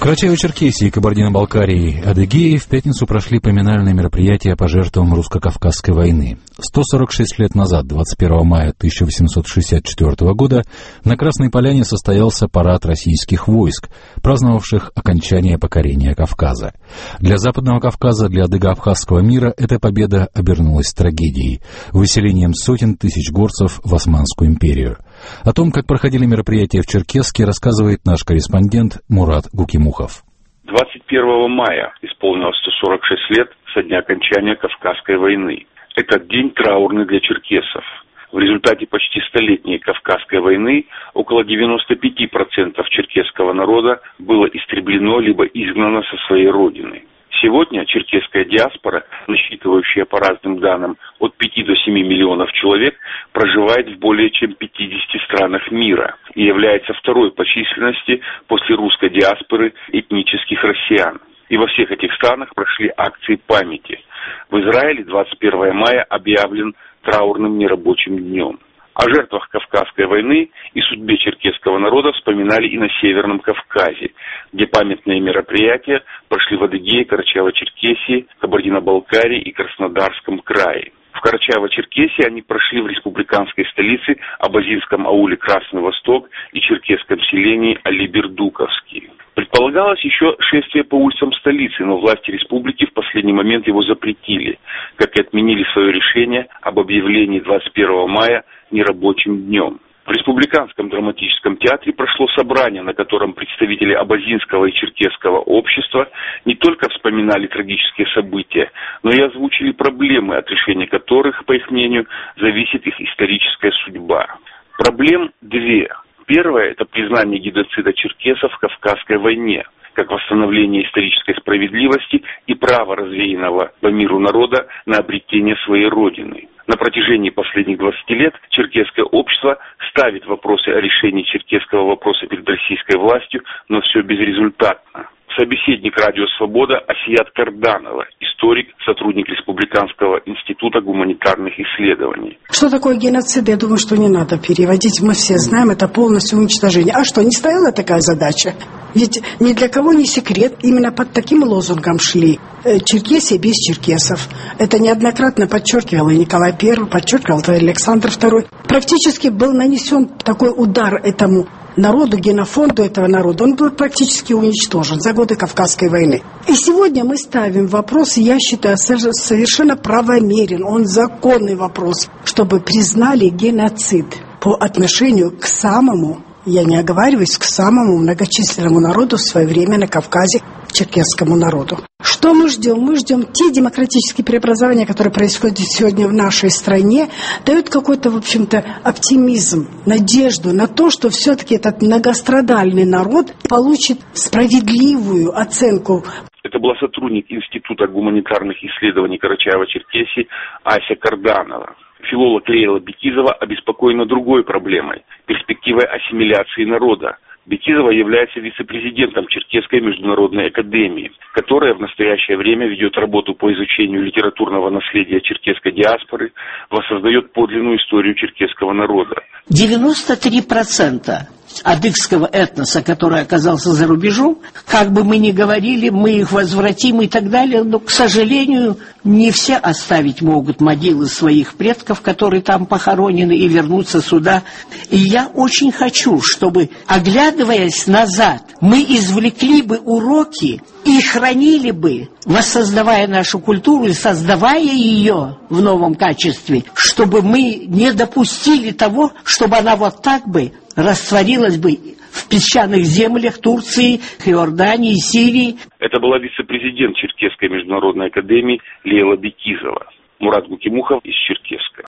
Карачаево-Черкесии, Кабардино-Балкарии, Адыгеи в пятницу прошли поминальные мероприятия по жертвам русско-кавказской войны. 146 лет назад, 21 мая 1864 года, на Красной Поляне состоялся парад российских войск, праздновавших окончание покорения Кавказа. Для Западного Кавказа, для адыго-абхазского мира эта победа обернулась трагедией, выселением сотен тысяч горцев в Османскую империю. О том, как проходили мероприятия в Черкесске, рассказывает наш корреспондент Мурат Гукимухов. 21 мая исполнилось 146 лет со дня окончания Кавказской войны. Этот день траурный для черкесов. В результате почти столетней Кавказской войны около 95% черкесского народа было истреблено либо изгнано со своей родины. Сегодня черкесская диаспора, насчитывающая по разным данным от 5 до 7 миллионов человек, проживает в более чем 50 странах мира и является второй по численности после русской диаспоры этнических россиян. И во всех этих странах прошли акции памяти. В Израиле 21 мая объявлен траурным нерабочим днем. О жертвах Кавказской войны и судьбе черкесского народа вспоминали и на Северном Кавказе, где памятные мероприятия прошли в Адыгее, Карачаево-Черкесии, Кабардино-Балкарии и Краснодарском крае. В Карачаево-Черкесии они прошли в республиканской столице Абазинском ауле Красный Восток и черкесском селении Али-Бердуковский. Предполагалось еще шествие по улицам столицы, но власти республики в последний момент его запретили, как и отменили свое решение об объявлении 21 мая нерабочим днем. В Республиканском драматическом театре прошло собрание, на котором представители абазинского и черкесского общества не только вспоминали трагические события, но и озвучили проблемы, от решения которых, по их мнению, зависит их историческая судьба. Проблем две. Первое – это признание геноцида черкесов в Кавказской войне, как восстановление исторической справедливости и права развеянного по миру народа на обретение своей родины. На протяжении последних 20 лет черкесское общество ставит вопросы о решении черкесского вопроса перед российской властью, но все безрезультатно. Собеседник «Радио Свобода» Асият Карданова, историк, сотрудник Республиканского института гуманитарных исследований. Что такое геноцид? Я думаю, что не надо переводить. Мы все знаем, это полностью уничтожение. А что, не стояла такая задача? Ведь ни для кого не секрет, именно под таким лозунгом шли. Черкесия без черкесов. Это неоднократно подчеркивал и Николай I, подчеркивал и Александр II. Практически был нанесен такой удар этому народу, генофонду этого народа. Он был практически уничтожен за годы Кавказской войны. И сегодня мы ставим вопрос, я считаю, совершенно правомерен, он законный вопрос, чтобы признали геноцид по отношению к самому, я не оговариваюсь, к самому многочисленному народу в свое время на Кавказе, черкесскому народу. Что мы ждем? Мы ждем те демократические преобразования, которые происходят сегодня в нашей стране, дают какой-то, в общем-то, оптимизм, надежду на то, что все-таки этот многострадальный народ получит справедливую оценку. Это была сотрудник Института гуманитарных исследований Карачаево-Черкесии Ася Карданова. Филолог Лейла Бекизова обеспокоена другой проблемой – перспективой ассимиляции народа. Бекизова является вице-президентом Черкесской международной академии, которая в настоящее время ведет работу по изучению литературного наследия черкесской диаспоры, воссоздает подлинную историю черкесского народа. 93% адыгского этноса, который оказался за рубежом, как бы мы ни говорили, мы их возвратим и так далее, но, к сожалению, не все оставить могут могилы своих предков, которые там похоронены, и вернуться сюда. И я очень хочу, чтобы, оглядываясь назад, мы извлекли бы уроки и хранили бы, воссоздавая нашу культуру и создавая ее в новом качестве, чтобы мы не допустили того, чтобы она вот так бы растворилась бы в песчаных землях Турции, Иордании, Сирии. Это была вице-президент Черкесской международной академии Лейла Бекизова. Мурат Гукимухов из Черкесска.